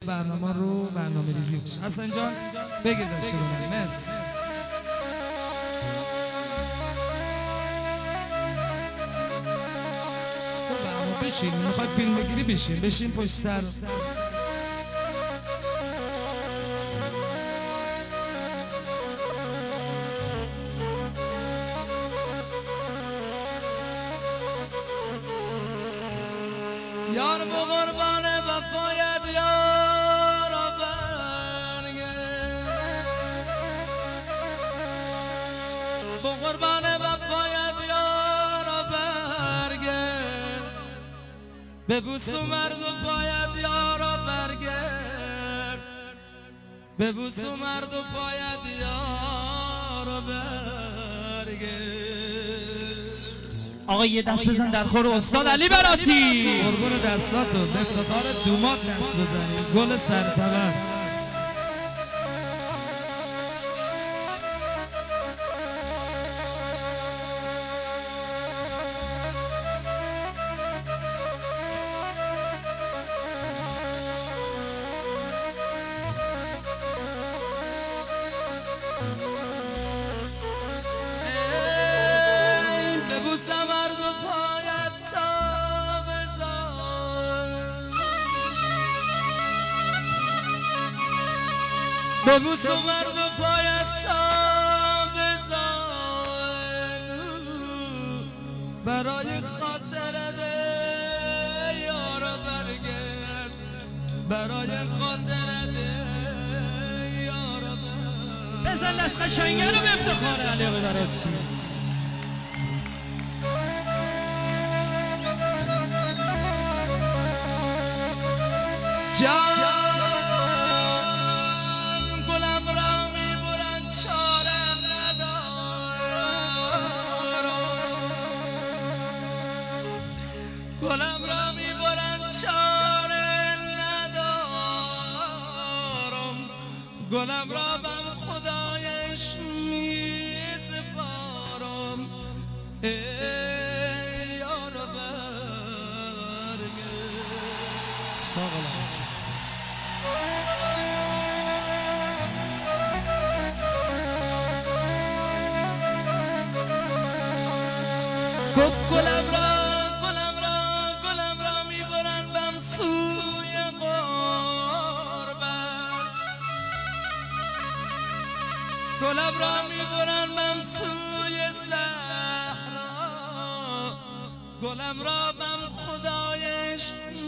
برنامه رو برنامه ریزی بشه. حسن جان بگیر داشته باشید. مرسی. بشین میخواد فیلم بگیری بشین پشت سر. یار با قربان وفایت یارا برگرد، با قربان وفایت یارا برگرد، ببوس و مرد و پایت یارا برگرد، ببوس و مرد و پایت یارا برگرد. آقا یه دست بزن در خور استاد علی براتی. قربون دستاتو، به افتخار دومات دست بزنی. گل سرسبد. ببوس و مرد و پایت تا بزن، برای خاطرت یارا برگرد، برای خاطرت یارا برگرد. بزن دست قشنگه رو به افتخار علی براتی. گلم را میبرن چاره ندارم، گلم را بم خدایش میسپارم. ای یارو برگرد. ساقلم گفت گلم را گلم را میبرن من سوی صحرا، گلم را بم خدایش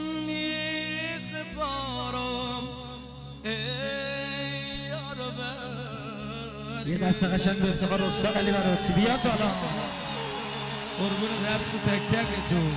میسپارم. ای یارو برگرد. یه دست قشنگ به افتخار استاد علی براتی. بیاد بالا. قربون دست تک تکتون.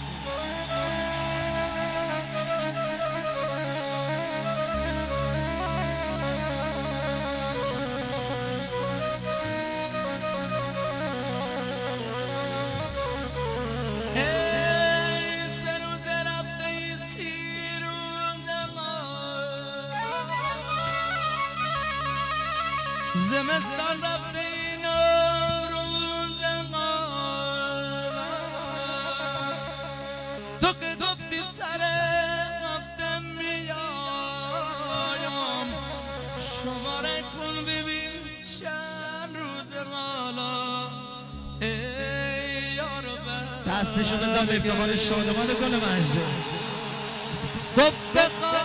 زمستان رفته این روز ما، تو که گفتی سر هفتم میایم، شماره کن ببین چند روز حالا. ای یارو دستشو بزن به افتخار شادمان گل مجده. گفت بخواب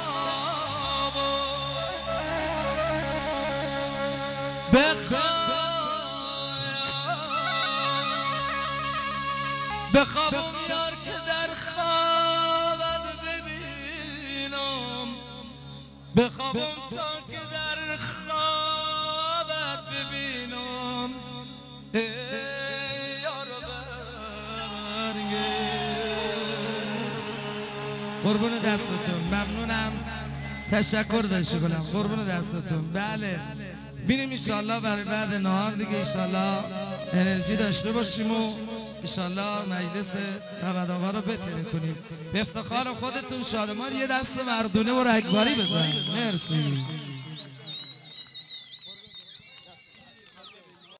بخوابم یار که در خوابت ببینم، بخوابم تا که در خوابت ببینم. ای یارو برگرد. قربون دستتون ممنونم، تشکر داشته گلم. قربون دستتون. بله بینیم انشالله برای بعد نهار دیگه انشالله انرژی داشته باشیم و انشالله مجلس نودآوا رو بتره کنیم. به افتخار خودتون شادمان یه دست مردونه و رگباری بزنید. مرسی.